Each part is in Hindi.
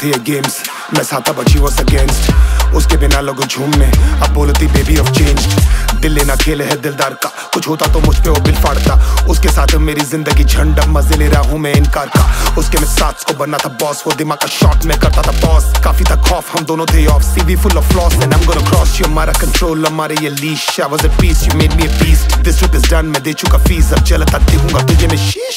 थे ये गेम्स, मैं साथ था बट शी वाज अगेंस्ट। उसके बिना लोग झूमने, अब बोलती बेबी ऑफ चेंज। दिल लेना खेल है दिलदार का, कुछ होता तो मुझ पे वो बिल फाड़ता। उसके साथ मेरी जिंदगी झंड, अब मजे ले रहा हूँ मैं इनकार का। उसके में साथ को बनना था बॉस, वो दिमाग का शॉट में करता था बॉस। काफी था खौफ, हम दोनों थे ऑफ, सीवी full of floss and I am gonna cross you. हमारा कंट्रोल, हमारे ये leash, I was at peace, you made me a beast. This trip is done, मैं दे चुका फीस, अब चलता देखूंगा तुझे मैं शीश।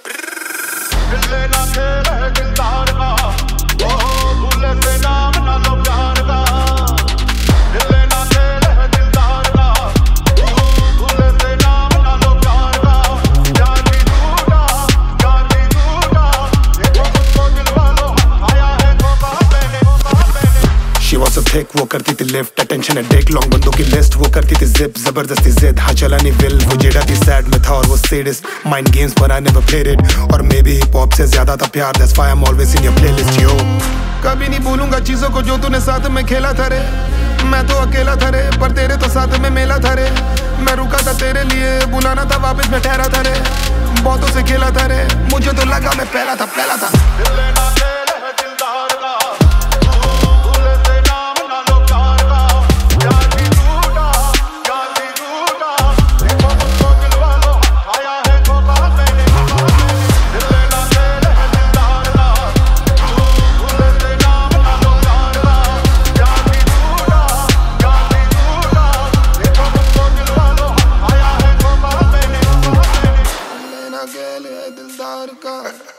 वो करती थी लिफ्ट, अटेंशन एडिक्ट, लॉन्ग बंदों की लिस्ट। वो करती थी जिप, जबरदस्ती जिद, हाँ चला नहीं विल। वो जेड़ा थी सैड में था और वो सैडिस्ट, माइंड गेम्स पर आई नेवर प्लेड इट। और मे बी हिप हॉप से ज्यादा था प्यार, that's why I am always in your playlist yo. कभी नहीं भूलूंगा चीजों को जो तूने साथ में खेला था रे। मैं तो अकेला था रे, पर तेरे तो साथ में मेला था रे। मैं रुका था तेरे लिए, बुलाना था वापस मैं ठहरा था रे। बहुतों से खेला था रे, मुझे तो लगा मैं पहला था। दिलदार का